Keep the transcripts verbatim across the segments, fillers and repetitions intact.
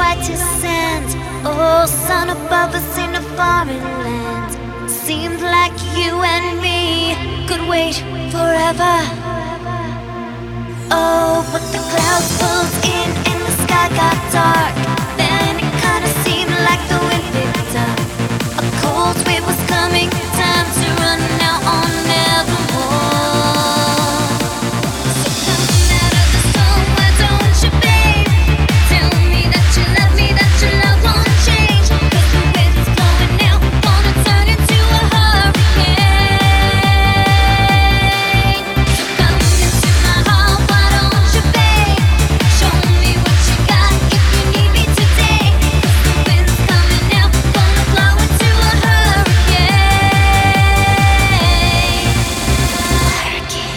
white as sand. Oh, sun above us in a foreign land. Seemed like you and me could wait forever. Oh, but the clouds pulled in and the sky got dark. Then it kinda seemed like the wind picked up. A cold wave was coming, time to run now on nevermore. So come out of the storm, why don't you, babe? Tell me that you love me, that your love won't change. 'Cause the wind's blowing now, gonna turn into a hurricane. So come into my heart, why don't you, babe? Show me what you got if you need me today. 'Cause the wind's coming now, gonna blow into a hurricane. Hurricane.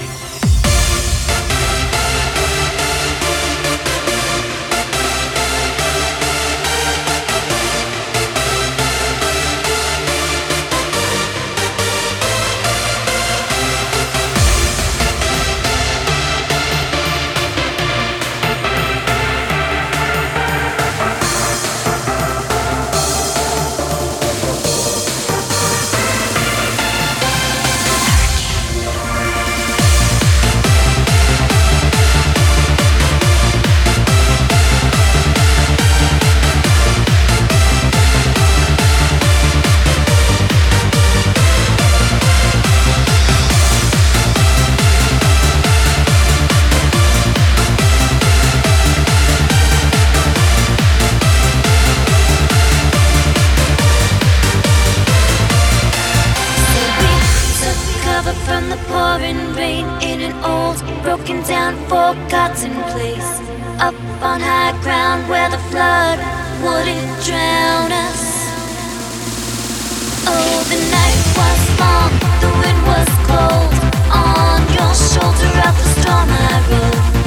Cover from the pouring rain in an old, broken down, forgotten place. Up on high ground where the flood wouldn't drown us. Oh, the night was long, the wind was cold. On your shoulder out the storm I rode.